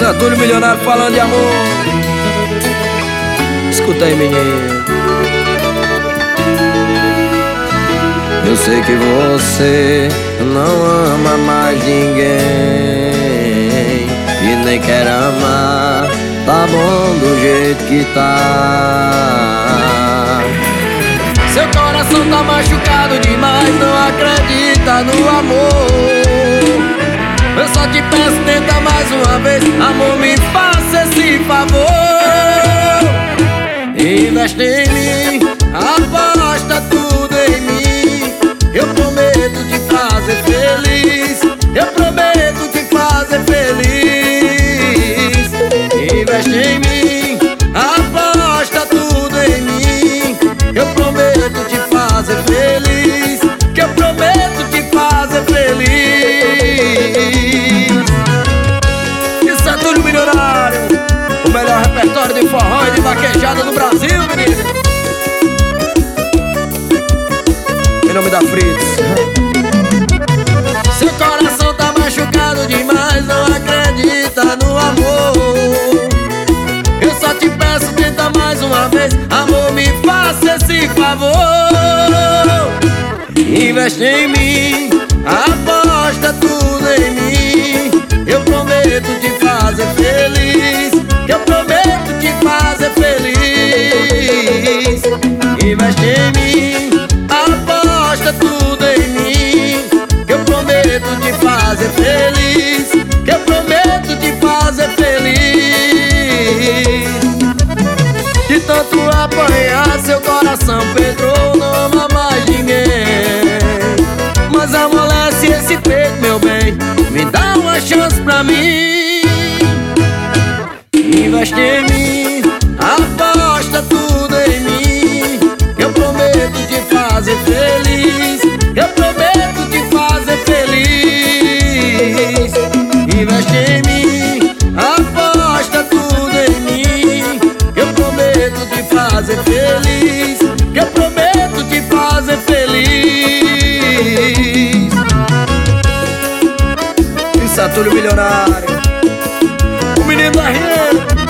Satúlio Milionário falando de amor. Escuta aí, menino. Eu sei que você não ama mais ninguém e nem quer amar. Tá bom do jeito que tá. Seu coração tá machucado demais, não acredita no amor. Eu só te peço, tenta mais uma vez. Amor, me faça esse favor. Investe em mim, aposta tudo em mim. Eu prometo te fazer feliz. Eu prometo te fazer feliz. Investe em mim, aposta tudo em mim. Eu prometo te fazer feliz. Que eu prometo te fazer feliz. Isso é tudo milionário. O melhor repertório de forró e de vaquejada do Brasil, menino. Em nome da Fritz. Seu coração tá machucado demais, não acredita no amor. Eu só te peço, tenta mais uma vez. Amor, me faça esse favor. Investe em mim, aposta tudo em mim. Eu prometo te fazer feliz. Que eu prometo te fazer feliz. Investe em mim, aposta tudo em mim. Que eu prometo te fazer feliz. Que eu prometo te fazer feliz. De tanto apanhar, seu coração pedrou, não ama mais ninguém. Mas amolece esse peito, meu bem, me dá uma chance pra mim. Investe em mim, aposta tudo em mim. Eu prometo te fazer feliz. Eu prometo te fazer feliz. Investe em mim, aposta tudo em mim. Eu prometo te fazer feliz. Eu prometo te fazer feliz. Isso é Satúlio Milionário, o menino da rede.